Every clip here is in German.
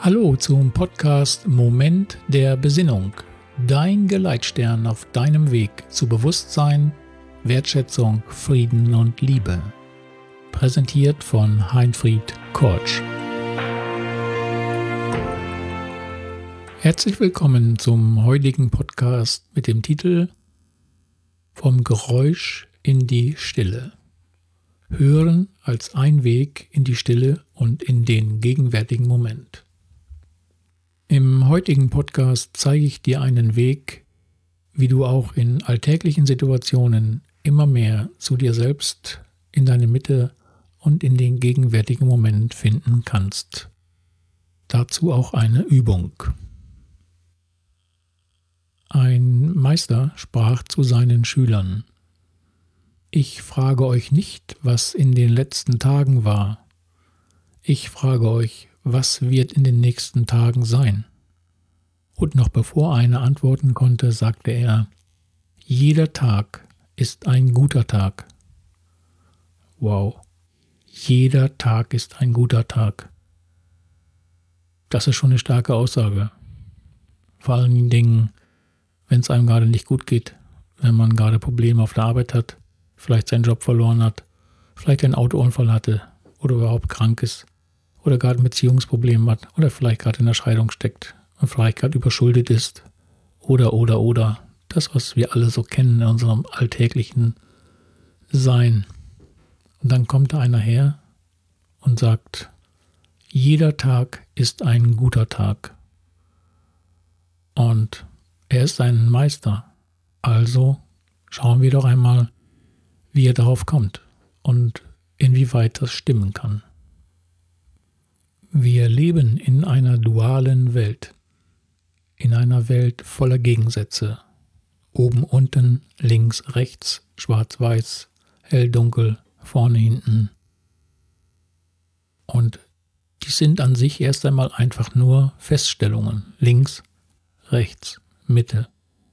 Hallo zum Podcast Moment der Besinnung, dein Geleitstern auf deinem Weg zu Bewusstsein, Wertschätzung, Frieden und Liebe. Präsentiert von Heinfried Kortsch. Herzlich willkommen zum heutigen Podcast mit dem Titel Vom Geräusch in die Stille. Hören als ein Weg in die Stille und in den gegenwärtigen Moment. Im heutigen Podcast zeige ich dir einen Weg, wie du auch in alltäglichen Situationen immer mehr zu dir selbst, in deine Mitte und in den gegenwärtigen Moment finden kannst. Dazu auch eine Übung. Ein Meister sprach zu seinen Schülern: Ich frage euch nicht, was in den letzten Tagen war. Ich frage euch, was wird in den nächsten Tagen sein? Und noch bevor einer antworten konnte, sagte er: Jeder Tag ist ein guter Tag. Wow, jeder Tag ist ein guter Tag. Das ist schon eine starke Aussage. Vor allen Dingen, wenn es einem gerade nicht gut geht, wenn man gerade Probleme auf der Arbeit hat, vielleicht seinen Job verloren hat, vielleicht einen Autounfall hatte oder überhaupt krank ist oder gerade ein Beziehungsproblem hat oder vielleicht gerade in der Scheidung steckt und vielleicht gerade überschuldet ist oder. Das, was wir alle so kennen in unserem alltäglichen Sein. Und dann kommt da einer her und sagt: Jeder Tag ist ein guter Tag. Und er ist ein Meister. Also schauen wir doch einmal, wie er darauf kommt und inwieweit das stimmen kann. Wir leben in einer dualen Welt, in einer Welt voller Gegensätze. Oben, unten, links, rechts, schwarz, weiß, hell, dunkel, vorne, hinten. Und die sind an sich erst einmal einfach nur Feststellungen. Links, rechts, Mitte.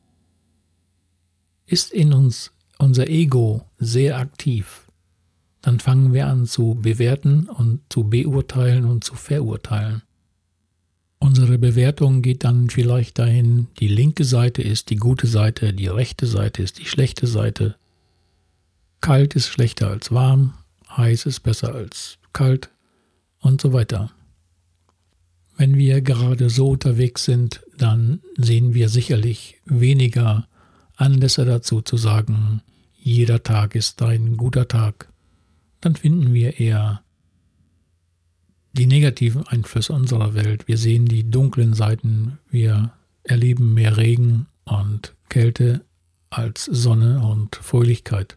Ist in uns unser Ego sehr aktiv, dann fangen wir an zu bewerten und zu beurteilen und zu verurteilen. Unsere Bewertung geht dann vielleicht dahin: die linke Seite ist die gute Seite, die rechte Seite ist die schlechte Seite. Kalt ist schlechter als warm, heiß ist besser als kalt und so weiter. Wenn wir gerade so unterwegs sind, dann sehen wir sicherlich weniger Anlässe dazu zu sagen, jeder Tag ist ein guter Tag. Dann finden wir eher die negativen Einflüsse unserer Welt. Wir sehen die dunklen Seiten, wir erleben mehr Regen und Kälte als Sonne und Fröhlichkeit.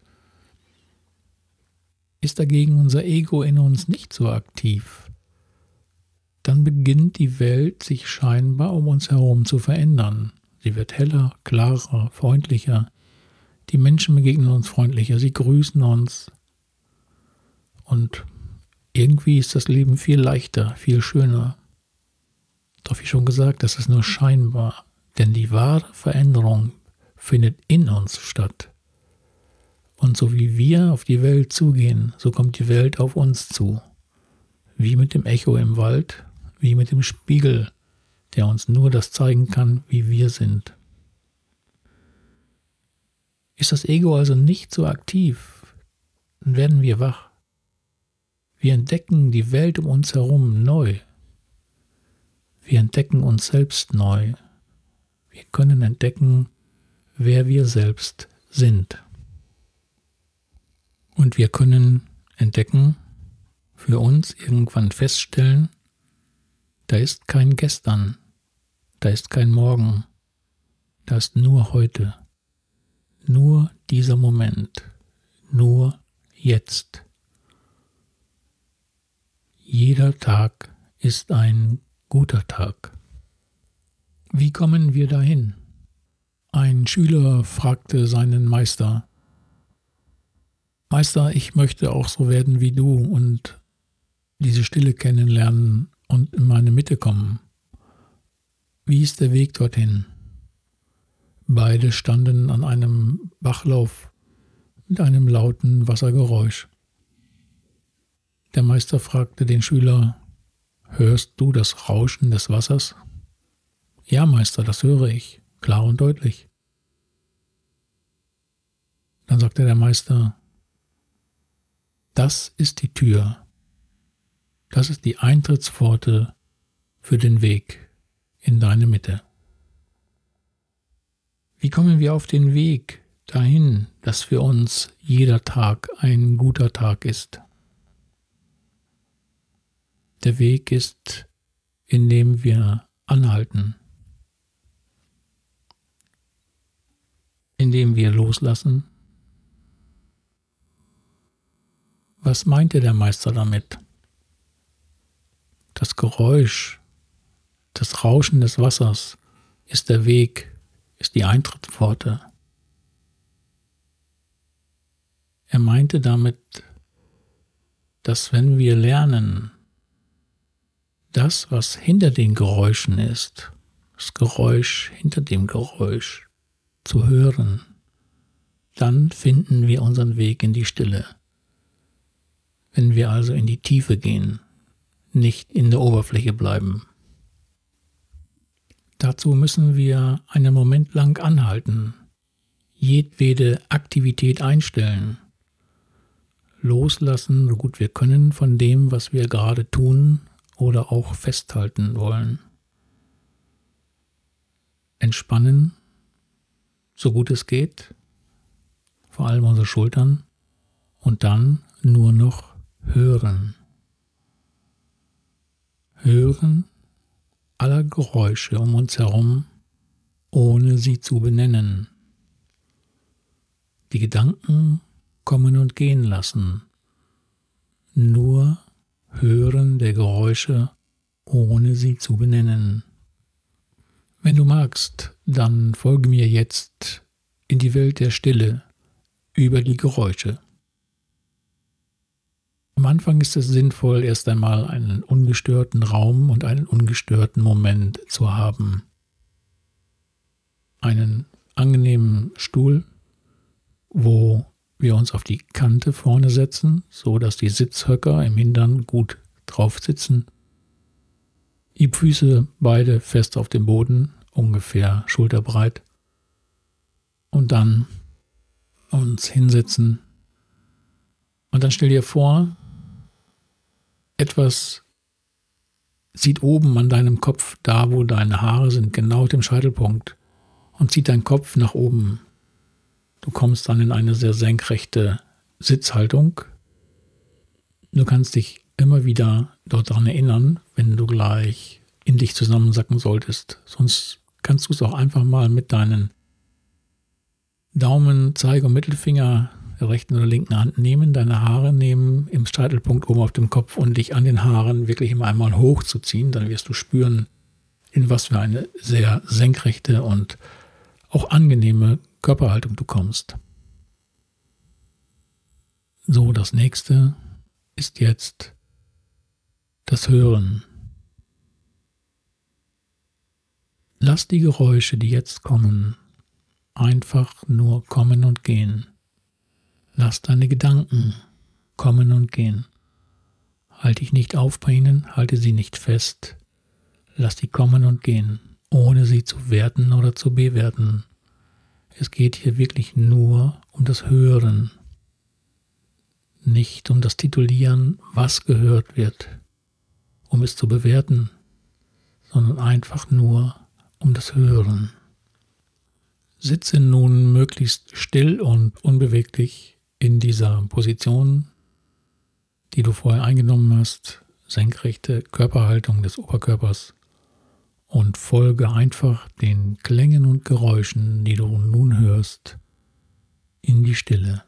Ist dagegen unser Ego in uns nicht so aktiv, dann beginnt die Welt sich scheinbar um uns herum zu verändern. Sie wird heller, klarer, freundlicher. Die Menschen begegnen uns freundlicher, sie grüßen uns. Und irgendwie ist das Leben viel leichter, viel schöner. Doch wie schon gesagt, das ist nur scheinbar, denn die wahre Veränderung findet in uns statt. Und so wie wir auf die Welt zugehen, so kommt die Welt auf uns zu. Wie mit dem Echo im Wald, wie mit dem Spiegel, der uns nur das zeigen kann, wie wir sind. Ist das Ego also nicht so aktiv, dann werden wir wach. Wir entdecken die Welt um uns herum neu. Wir entdecken uns selbst neu. Wir können entdecken, wer wir selbst sind. Und wir können entdecken, für uns irgendwann feststellen, da ist kein Gestern, da ist kein Morgen, da ist nur heute, nur dieser Moment, nur jetzt. Jeder Tag ist ein guter Tag. Wie kommen wir dahin? Ein Schüler fragte seinen Meister: Meister, ich möchte auch so werden wie du und diese Stille kennenlernen und in meine Mitte kommen. Wie ist der Weg dorthin? Beide standen an einem Bachlauf mit einem lauten Wassergeräusch. Der Meister fragte den Schüler: hörst du das Rauschen des Wassers? Ja, Meister, das höre ich, klar und deutlich. Dann sagte der Meister, das ist die Tür, das ist die Eintrittspforte für den Weg in deine Mitte. Wie kommen wir auf den Weg dahin, dass für uns jeder Tag ein guter Tag ist? Der Weg ist, indem wir anhalten, indem wir loslassen. Was meinte der Meister damit? Das Geräusch, das Rauschen des Wassers ist der Weg, ist die Eintrittspforte. Er meinte damit, dass wenn wir lernen, das, was hinter den Geräuschen ist, das Geräusch hinter dem Geräusch zu hören, dann finden wir unseren Weg in die Stille. Wenn wir also in die Tiefe gehen, nicht in der Oberfläche bleiben. Dazu müssen wir einen Moment lang anhalten, jedwede Aktivität einstellen, loslassen, so gut wir können, von dem, was wir gerade tun oder auch festhalten wollen. Entspannen, so gut es geht, vor allem unsere Schultern, und dann nur noch hören. Hören aller Geräusche um uns herum, ohne sie zu benennen. Die Gedanken kommen und gehen lassen. Nur hören der Geräusche, ohne sie zu benennen. Wenn du magst, dann folge mir jetzt in die Welt der Stille über die Geräusche. Am Anfang ist es sinnvoll, erst einmal einen ungestörten Raum und einen ungestörten Moment zu haben. Einen angenehmen Stuhl, wo wir uns auf die Kante vorne setzen, so dass die Sitzhöcker im Hintern gut drauf sitzen. Die Füße beide fest auf dem Boden, ungefähr schulterbreit. Und dann uns hinsetzen. Und dann stell dir vor, etwas zieht oben an deinem Kopf, da wo deine Haare sind, genau auf dem Scheitelpunkt, und zieht deinen Kopf nach oben. Du kommst dann in eine sehr senkrechte Sitzhaltung. Du kannst dich immer wieder dort daran erinnern, wenn du gleich in dich zusammensacken solltest. Sonst kannst du es auch einfach mal mit deinen Daumen, Zeige und Mittelfinger der rechten oder linken Hand nehmen, deine Haare nehmen, im Scheitelpunkt oben auf dem Kopf und dich an den Haaren wirklich immer einmal hochzuziehen. Dann wirst du spüren, in was für eine sehr senkrechte und auch angenehme Körperhaltung du kommst. So, das nächste ist jetzt das Hören. Lass die Geräusche, die jetzt kommen, einfach nur kommen und gehen. Lass deine Gedanken kommen und gehen. Halte dich nicht auf bei ihnen, halte sie nicht fest. Lass sie kommen und gehen, ohne sie zu werten oder zu bewerten. Es geht hier wirklich nur um das Hören, nicht um das Titulieren, was gehört wird, um es zu bewerten, sondern einfach nur um das Hören. Sitze nun möglichst still und unbeweglich in dieser Position, die du vorher eingenommen hast, senkrechte Körperhaltung des Oberkörpers, und folge einfach den Klängen und Geräuschen, die du nun hörst, in die Stille.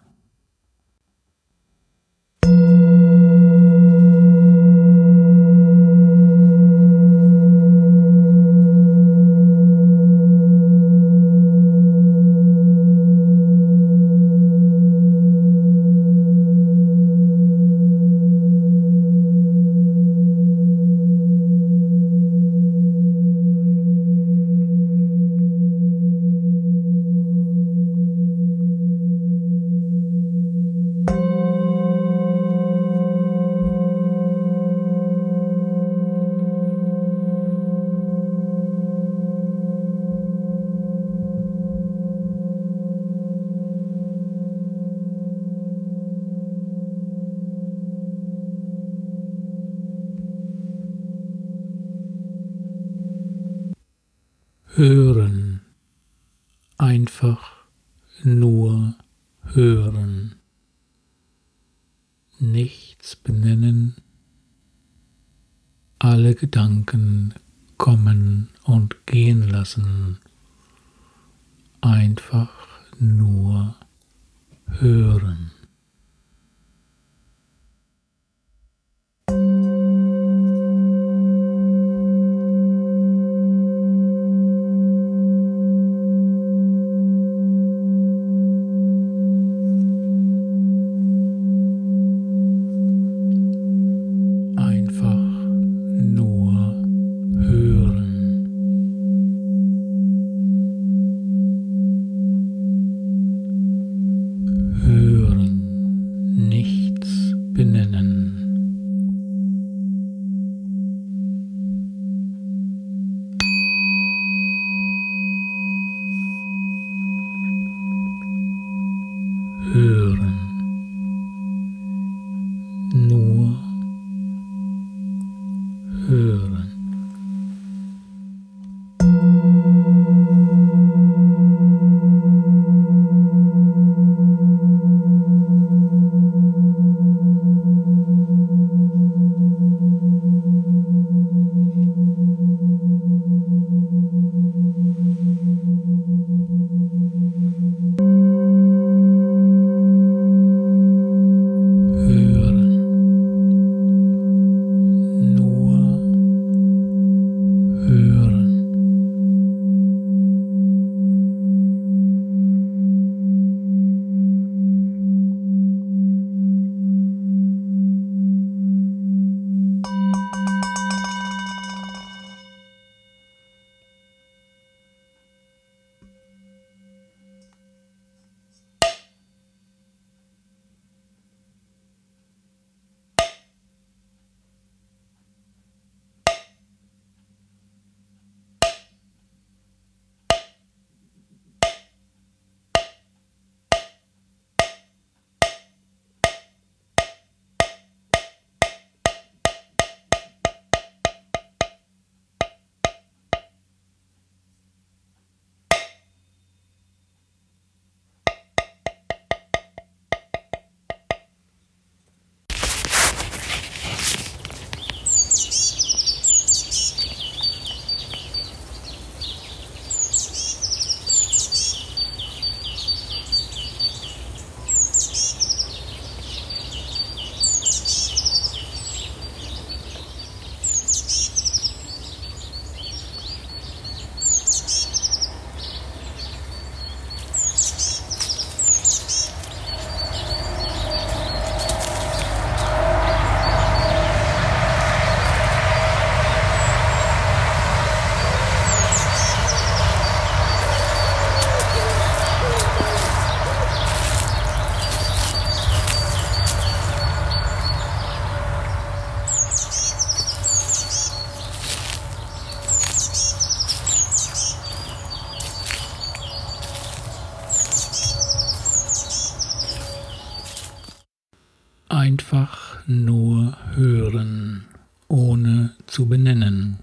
hören, einfach nur hören, nichts benennen, alle Gedanken kommen und gehen lassen, einfach nur hören. Einfach nur hören. Hören, nichts benennen. Hören, nur hören. Hören, nur hören. Einfach nur hören, ohne zu benennen.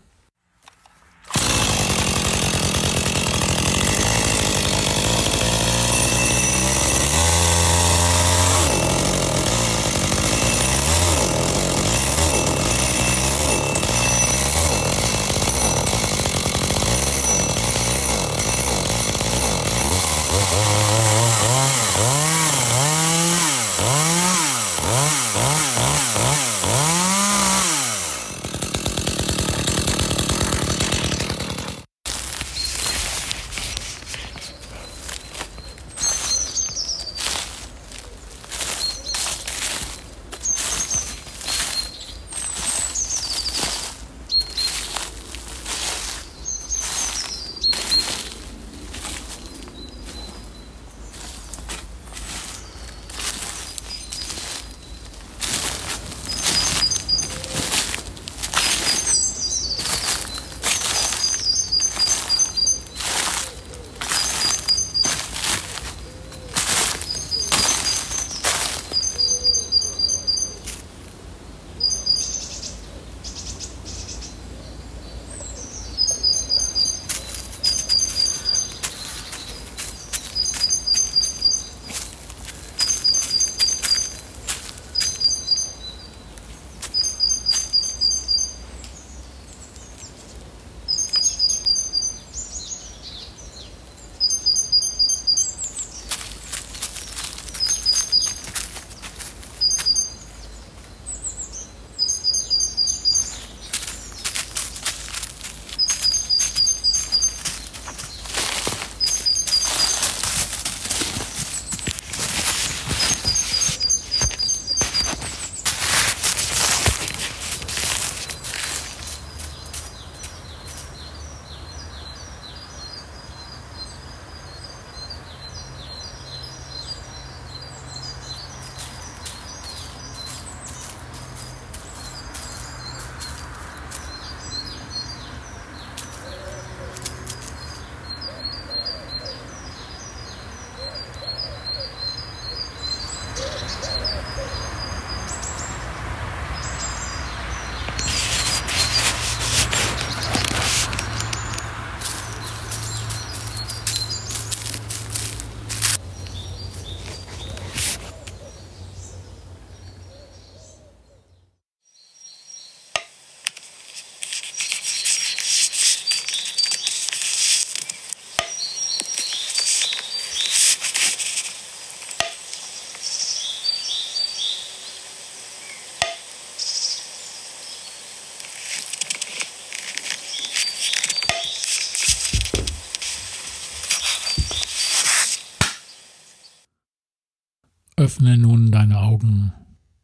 Öffne nun deine Augen.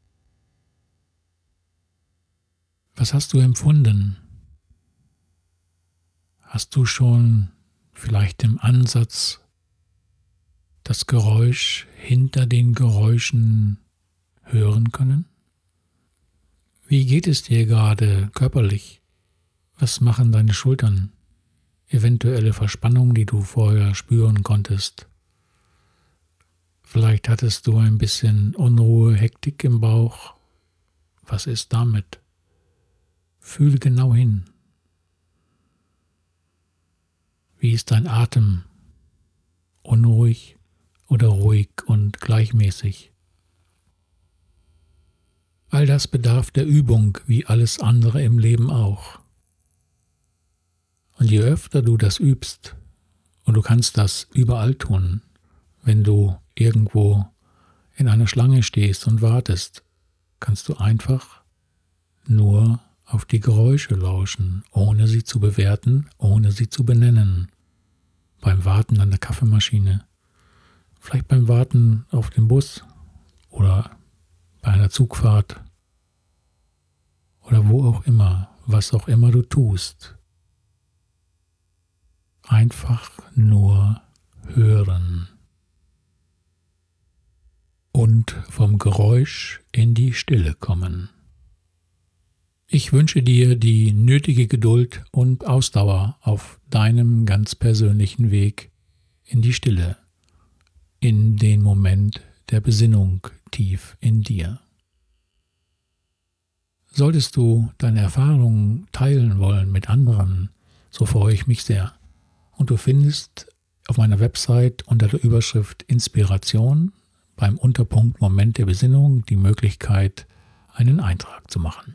Was hast du empfunden? Hast du schon vielleicht im Ansatz das Geräusch hinter den Geräuschen hören können? Wie geht es dir gerade körperlich? Was machen deine Schultern? Eventuelle Verspannungen, die du vorher spüren konntest. Vielleicht hattest du ein bisschen Unruhe, Hektik im Bauch. Was ist damit? Fühle genau hin. Wie ist dein Atem? Unruhig oder ruhig und gleichmäßig? All das bedarf der Übung, wie alles andere im Leben auch. Und je öfter du das übst, und du kannst das überall tun, wenn du irgendwo in einer Schlange stehst und wartest, kannst du einfach nur auf die Geräusche lauschen, ohne sie zu bewerten, ohne sie zu benennen. Beim Warten an der Kaffeemaschine, vielleicht beim Warten auf den Bus oder bei einer Zugfahrt oder wo auch immer, was auch immer du tust. Einfach nur hören und vom Geräusch in die Stille kommen. Ich wünsche dir die nötige Geduld und Ausdauer auf deinem ganz persönlichen Weg in die Stille, in den Moment der Besinnung tief in dir. Solltest du deine Erfahrungen teilen wollen mit anderen, so freue ich mich sehr. Und du findest auf meiner Website unter der Überschrift Inspiration beim Unterpunkt Moment der Besinnung die Möglichkeit, einen Eintrag zu machen.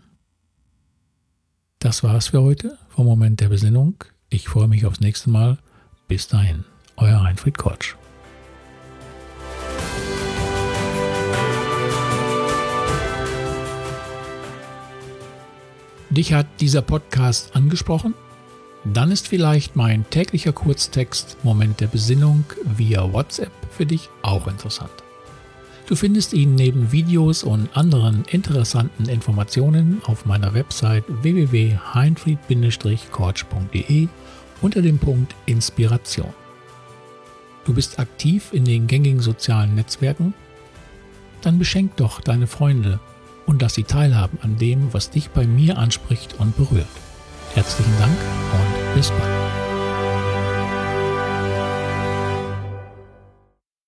Das war's für heute vom Moment der Besinnung. Ich freue mich aufs nächste Mal. Bis dahin, euer Heinfried Kortsch. Dich hat dieser Podcast angesprochen? Dann ist vielleicht mein täglicher Kurztext Moment der Besinnung via WhatsApp für dich auch interessant. Du findest ihn neben Videos und anderen interessanten Informationen auf meiner Website www.heinfried-kortsch.de unter dem Punkt Inspiration. Du bist aktiv in den gängigen sozialen Netzwerken? Dann beschenk doch deine Freunde und lass sie teilhaben an dem, was dich bei mir anspricht und berührt. Herzlichen Dank und bis bald.